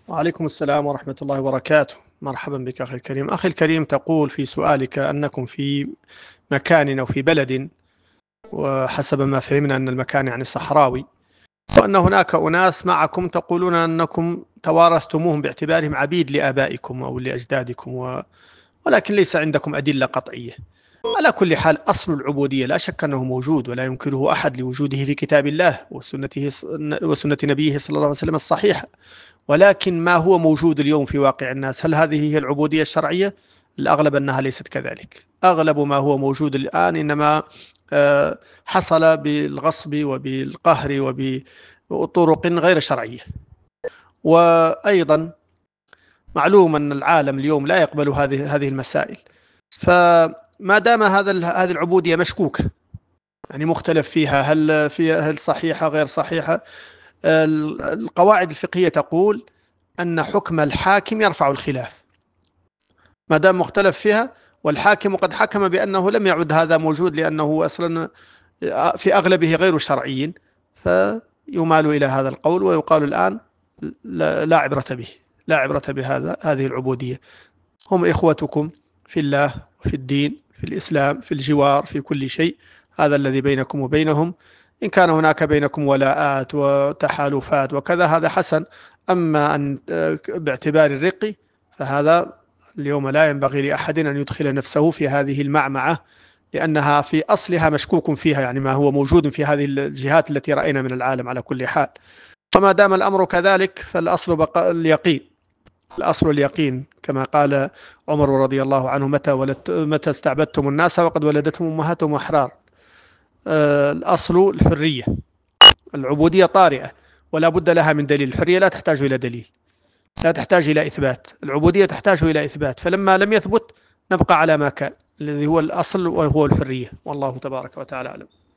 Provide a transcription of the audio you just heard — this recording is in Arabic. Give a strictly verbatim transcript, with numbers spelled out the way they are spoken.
وعليكم السلام ورحمة الله وبركاته. مرحبا بك أخي الكريم. أخي الكريم، تقول في سؤالك أنكم في مكان أو في بلد، وحسب ما فهمنا أن المكان يعني صحراوي، وأن هناك أناس معكم تقولون أنكم توارثتموهم باعتبارهم عبيد لآبائكم أو لأجدادكم، و... ولكن ليس عندكم أدلة قطعية. على كل حال، أصل العبودية لا شك أنه موجود ولا ينكره أحد لوجوده في كتاب الله وسنته وسنة نبيه صلى الله عليه وسلم الصحيحة. ولكن ما هو موجود اليوم في واقع الناس، هل هذه هي العبودية الشرعية؟ الأغلب أنها ليست كذلك. أغلب ما هو موجود الآن إنما آه، حصل بالغصب وبالقهر وبطرق غير شرعية. وأيضا معلوم أن العالم اليوم لا يقبل هذه هذه المسائل. فما دام هذا هذه العبودية مشكوكة، يعني مختلف فيها، هل فيها هل صحيحة غير صحيحة، القواعد الفقهية تقول أن حكم الحاكم يرفع الخلاف ما دام مختلف فيها، والحاكم قد حكم بأنه لم يعد هذا موجود لأنه أصلا في أغلبه غير شرعي، فيمال إلى هذا القول ويقال الآن لا عبرة به، لا عبرة بهذا هذه العبودية. هم إخوتكم في الله، في الدين، في الإسلام، في الجوار، في كل شيء. هذا الذي بينكم وبينهم. إن كان هناك بينكم ولاءات وتحالفات وكذا هذا حسن. أما أن باعتبار الرق فهذا اليوم لا ينبغي لأحد أن يدخل نفسه في هذه المعمعة، لأنها في أصلها مشكوك فيها، يعني ما هو موجود في هذه الجهات التي رأينا من العالم على كل حال. فما دام الأمر كذلك فالأصل بقاء اليقين. الأصل اليقين كما قال عمر رضي الله عنه: متى ولدت متى استعبدتم الناس وقد ولدتهم أمهاتهم أحرار. آه، الأصل الحرية. العبودية طارئة ولا بد لها من دليل. الحرية لا تحتاج إلى دليل، لا تحتاج إلى إثبات. العبودية تحتاج إلى إثبات، فلما لم يثبت نبقى على ما كان الذي هو الأصل وهو الحرية. والله تبارك وتعالى أعلم.